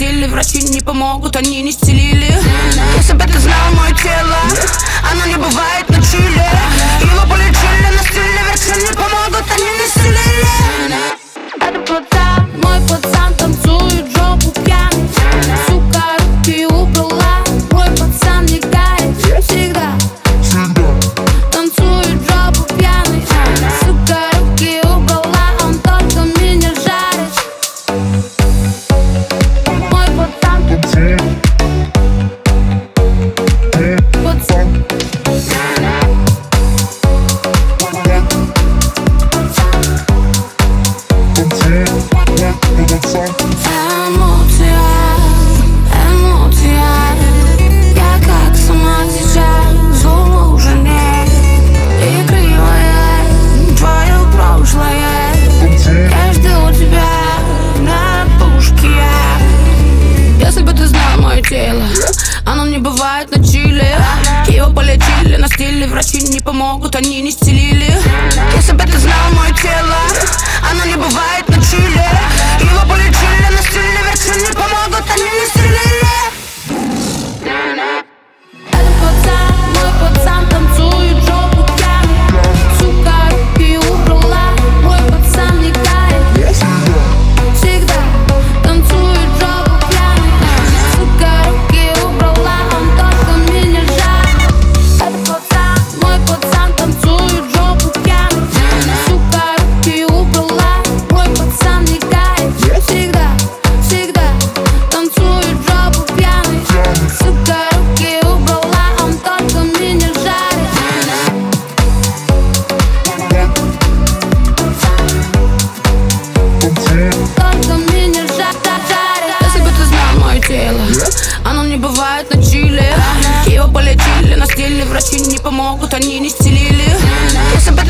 стиле, врачи не помогут, они не стелили. Если бы ты знал мое тело, оно не бывает на чиле. Его полечили на стиле, врачи не помогут, они не стелили. Это пацан, мой пацан, танцует жопу пьяный. Сука, руки убрала, мой пацан не кает всегда. Танцует жопу пьяный. Сука, руки убрала, он только меня жарит. Мой пацан танцует. Пацан. Эмоция, я как сама сейчас, зло уже нет. Игривое твое прошлое, я жду тебя на пушке. Если бы ты знал мое тело, оно не бывает на чиле. Его полечили на стиле, врачи не помогут, они не стелили. Если бы ты знал мое тело, оно не бывает на чиле. Его полечили на стиле, врачи не помогут, они не стелили. Это пацан, мой пацан, танцует жопу пьяный. Сука, руки убрала, мой пацан не кает всегда. Танцует жопу пьяный. Сука, руки убрала, он только меня жарит. Это пацан, мой пацан, танцует жопу пьяный. Сука, руки убрала, мой пацан не кает всегда, всегда. Танцует жопу пьяный. Сука, руки убрала, он только меня жарит. Только меня жарит. Если бы ты знал мое тело, оно не бывает на чиле. Его полечили на стиле, врачи не помогут, они не стелили. Если бы